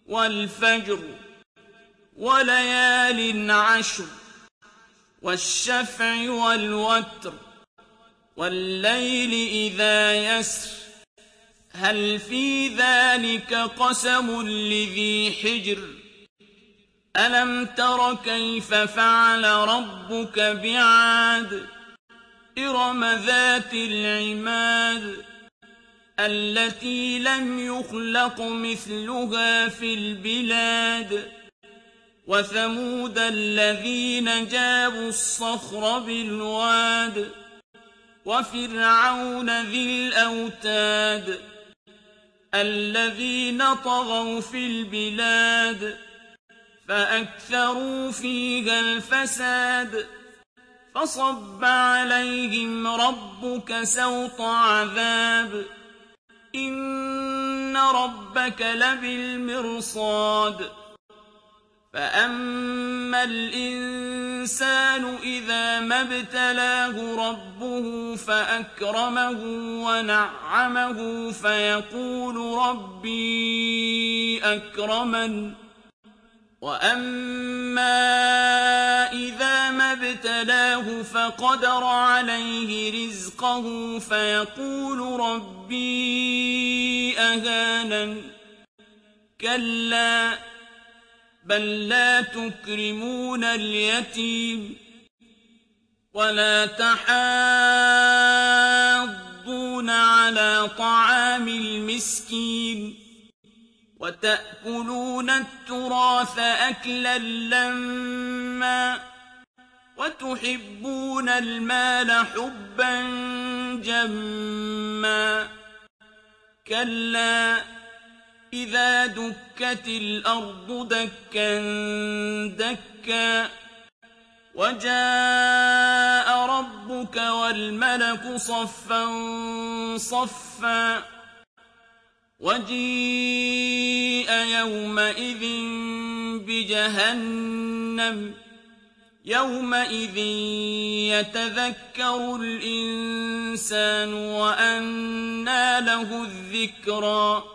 والفجر وليال عشر والشفع والوتر والليل إذا يسر هل في ذلك قسم لذي حجر ألم تر كيف فعل ربك بعاد إرم ذات العماد التي لم يخلق مثلها في البلاد وثمود الذين جابوا الصخر بالواد وفرعون ذي الأوتاد الذين طغوا في البلاد فأكثروا فيها الفساد فصب عليهم ربك سوط عذاب إن ربك لبالمرصاد فأما الإنسان إذا ما ابتلاه ربه فأكرمه ونعمه فيقول ربي أكرمن وأما إذا ما ابتلاه فقدر عليه رزقه فيقول ربي أهانن كلا بل لا تكرمون اليتيم ولا تحاضون على طعام المسكين وتأكلون التراث أكلا لما وتحبون المال حبا جما كلا إذا دكت الأرض دكا دكا وجاء ربك والملك صفا صفا وجيء يومئذ بجهنم يومئذ يتذكر الإنسان وأنى له الذكرى